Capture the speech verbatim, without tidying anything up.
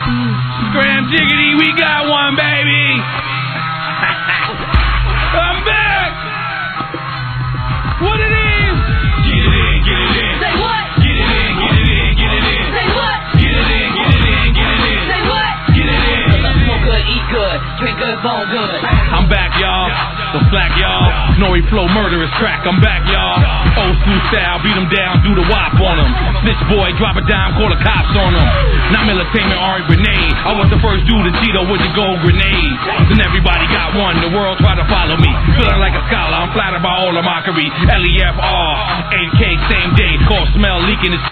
Grand Jiggity, we got one, baby. I'm back. What it is? Get it in, get it in. Say what? Get it in, get it in, get it in. Say what? Get it in, get it in, get it in. Say what? Get it in. Smoke good, eat good, drink good, bone good. I'm back, y'all. The flack, y'all. Snowy flow, murderous crack. I'm back, y'all. Old school style, beat them down, do the wop on them. Snitch boy, drop a dime, call the cops on them. Not militainment, Ari grenade. I was the first dude to Cheeto with the gold grenade. Then everybody got one. The world tried to follow me. Feeling like a scholar, I'm flattered by all the mockery. L E F R, eight K, same day. Call smell leaking.